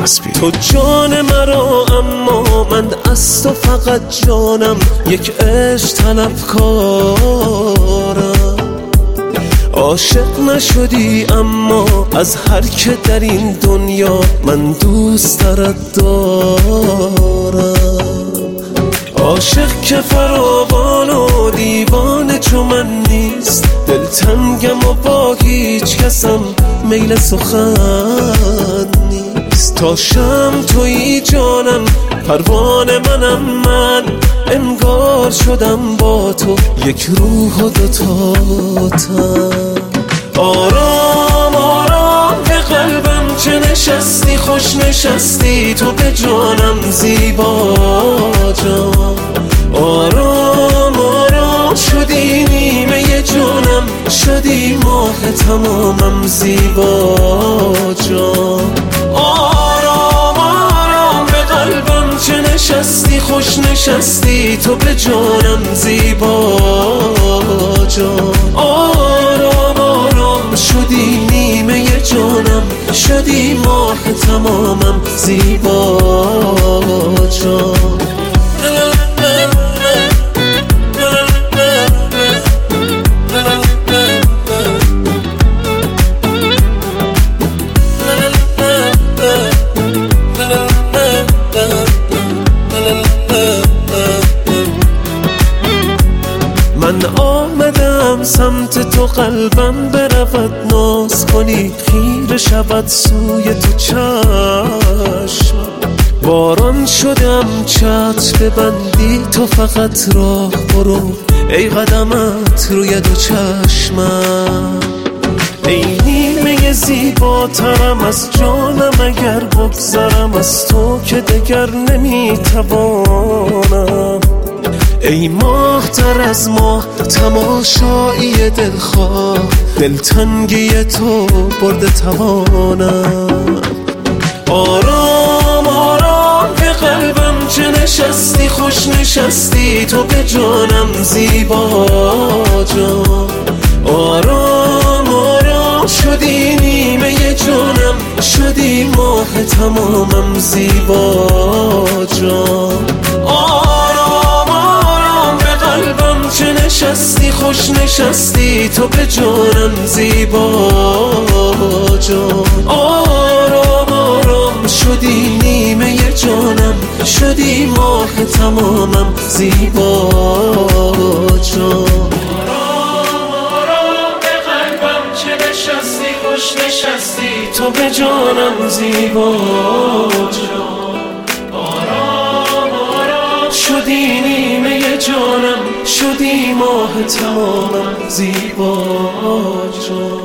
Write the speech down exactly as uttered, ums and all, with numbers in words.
نسبی. تو جان مرا اما من از تو فقط جانم، یک عشق طلبکارم. عاشق نشدی اما از هر که در این دنیا من دوست دارد دارم. عاشق که فراوان و دیوانه چو من نیست، دلتنگم و با هیچ کسم میل سخن نیست. تا شم تویی جانم، پروانه منم من، انگار شدم با تو یک روح و دوتا تن. آرام آرام به قلبم چه نشستی، خوش نشستی تو به جانم زیبا جان. آرام آرام شدی نیمه جانم، شدی ماه تمامم زیبا جان. آرام آرام به قلبم چه نشستی، خوش نشستی تو به جانم زیبا جان. آرام آرام شدی نیمه جانم، شدی ماه تمامم زیبا جان. من آمدم سمت تو، قلبم برود ناز کنی، خیره شود سوی تو چشم. باران شدم چتر ببندی تو فقط راه برو، ای قدمت روی دو چشمم. ای نیمه زیباترم از جانم، اگر بگذرم از تو که دگر نمیتوانم. ای ماه تر از ماه تماشایی دلخواه، دلتنگی تو برده توانم. آرام آرام به قلبم چه نشستی، خوش نشستی تو به جانم زیبا جان. آرام آرام شدی نیمه جانم، شدی ماه تمامم زیبا جان. آرام آرام به قلبم چه نشستی، خوش نشستی تو به جانم زیبا جان. آرام آرام شدی نیمه جانم، شدی ماه تمامم زیبا جان. خوش نشستی تو به جانم زیبا جان. آرام آرام شدی نیمه جانم، شدی ماه تمامم زیبا جان.